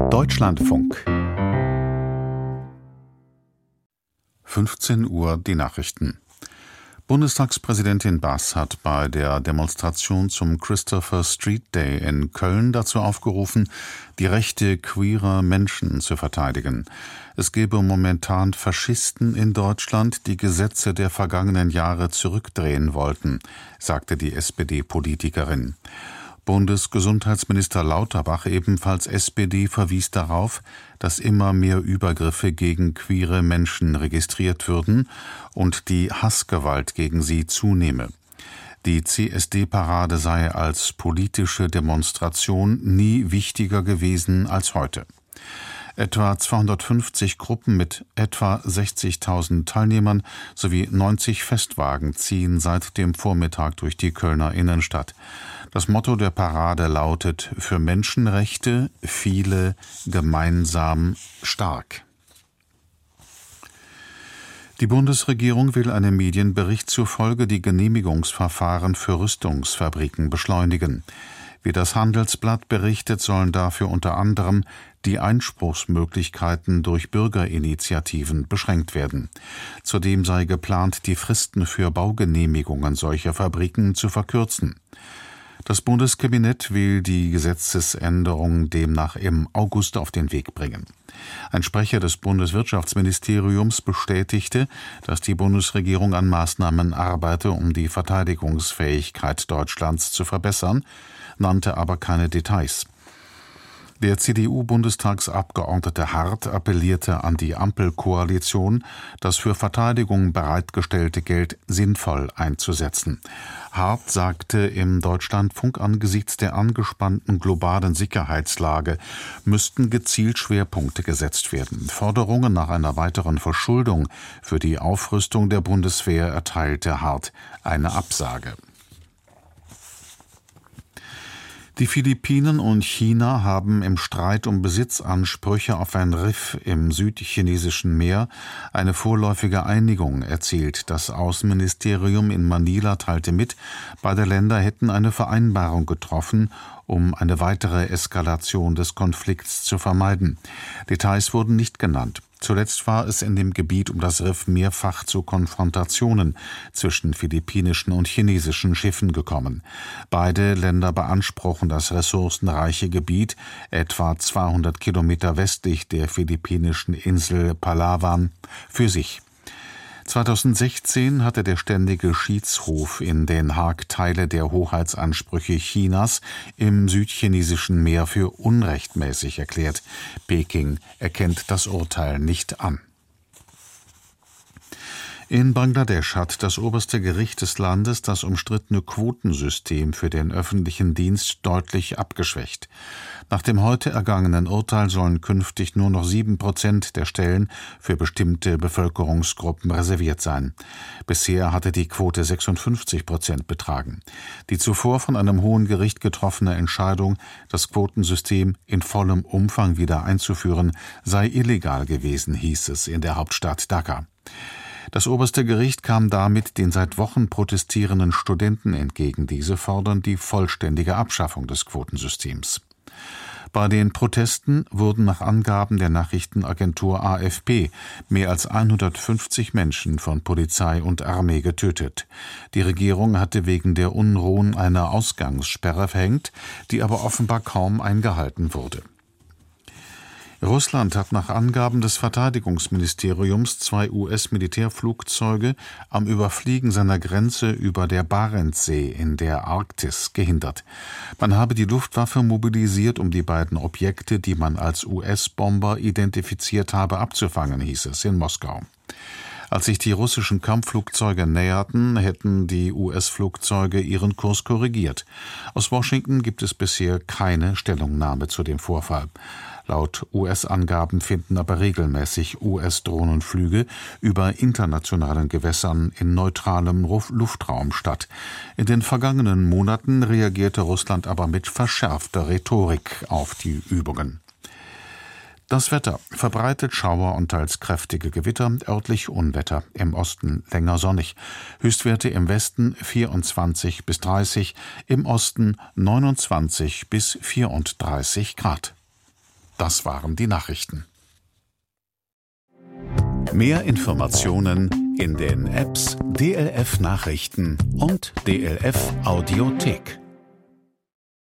Deutschlandfunk. 15 Uhr die Nachrichten. Bundestagspräsidentin Bass hat bei der Demonstration zum Christopher Street Day in Köln dazu aufgerufen, die Rechte queerer Menschen zu verteidigen. Es gebe momentan Faschisten in Deutschland, die Gesetze der vergangenen Jahre zurückdrehen wollten, sagte die SPD-Politikerin. Bundesgesundheitsminister Lauterbach, ebenfalls SPD, verwies darauf, dass immer mehr Übergriffe gegen queere Menschen registriert würden und die Hassgewalt gegen sie zunehme. Die CSD-Parade sei als politische Demonstration nie wichtiger gewesen als heute. Etwa 250 Gruppen mit etwa 60.000 Teilnehmern sowie 90 Festwagen ziehen seit dem Vormittag durch die Kölner Innenstadt. Das Motto der Parade lautet: Für Menschenrechte, viele, gemeinsam, stark. Die Bundesregierung will einem Medienbericht zufolge die Genehmigungsverfahren für Rüstungsfabriken beschleunigen. Wie das Handelsblatt berichtet, sollen dafür unter anderem die Einspruchsmöglichkeiten durch Bürgerinitiativen beschränkt werden. Zudem sei geplant, die Fristen für Baugenehmigungen solcher Fabriken zu verkürzen. Das Bundeskabinett will die Gesetzesänderung demnach im August auf den Weg bringen. Ein Sprecher des Bundeswirtschaftsministeriums bestätigte, dass die Bundesregierung an Maßnahmen arbeite, um die Verteidigungsfähigkeit Deutschlands zu verbessern, nannte aber keine Details. Der CDU-Bundestagsabgeordnete Hart appellierte an die Ampelkoalition, das für Verteidigung bereitgestellte Geld sinnvoll einzusetzen. Hart sagte im Deutschlandfunk, angesichts der angespannten globalen Sicherheitslage müssten gezielt Schwerpunkte gesetzt werden. Forderungen nach einer weiteren Verschuldung für die Aufrüstung der Bundeswehr erteilte Hart eine Absage. Die Philippinen und China haben im Streit um Besitzansprüche auf ein Riff im südchinesischen Meer eine vorläufige Einigung erzielt. Das Außenministerium in Manila teilte mit, beide Länder hätten eine Vereinbarung getroffen, um eine weitere Eskalation des Konflikts zu vermeiden. Details wurden nicht genannt. Zuletzt war es in dem Gebiet um das Riff mehrfach zu Konfrontationen zwischen philippinischen und chinesischen Schiffen gekommen. Beide Länder beanspruchen das ressourcenreiche Gebiet, etwa 200 Kilometer westlich der philippinischen Insel Palawan, für sich. 2016 hatte der Ständige Schiedshof in Den Haag Teile der Hoheitsansprüche Chinas im südchinesischen Meer für unrechtmäßig erklärt. Peking erkennt das Urteil nicht an. In Bangladesch hat das oberste Gericht des Landes das umstrittene Quotensystem für den öffentlichen Dienst deutlich abgeschwächt. Nach dem heute ergangenen Urteil sollen künftig nur noch 7% der Stellen für bestimmte Bevölkerungsgruppen reserviert sein. Bisher hatte die Quote 56% betragen. Die zuvor von einem hohen Gericht getroffene Entscheidung, das Quotensystem in vollem Umfang wieder einzuführen, sei illegal gewesen, hieß es in der Hauptstadt Dhaka. Das oberste Gericht kam damit den seit Wochen protestierenden Studenten entgegen. Diese fordern die vollständige Abschaffung des Quotensystems. Bei den Protesten wurden nach Angaben der Nachrichtenagentur AFP mehr als 150 Menschen von Polizei und Armee getötet. Die Regierung hatte wegen der Unruhen eine Ausgangssperre verhängt, die aber offenbar kaum eingehalten wurde. Russland hat nach Angaben des Verteidigungsministeriums 2 US-Militärflugzeuge am Überfliegen seiner Grenze über der Barentssee in der Arktis gehindert. Man habe die Luftwaffe mobilisiert, um die beiden Objekte, die man als US-Bomber identifiziert habe, abzufangen, hieß es in Moskau. Als sich die russischen Kampfflugzeuge näherten, hätten die US-Flugzeuge ihren Kurs korrigiert. Aus Washington gibt es bisher keine Stellungnahme zu dem Vorfall. Laut US-Angaben finden aber regelmäßig US-Drohnenflüge über internationalen Gewässern in neutralem Luftraum statt. In den vergangenen Monaten reagierte Russland aber mit verschärfter Rhetorik auf die Übungen. Das Wetter: verbreitet Schauer und teils kräftige Gewitter, örtlich Unwetter, im Osten länger sonnig. Höchstwerte im Westen 24 bis 30, im Osten 29 bis 34 Grad. Das waren die Nachrichten. Mehr Informationen in den Apps DLF Nachrichten und DLF Audiothek.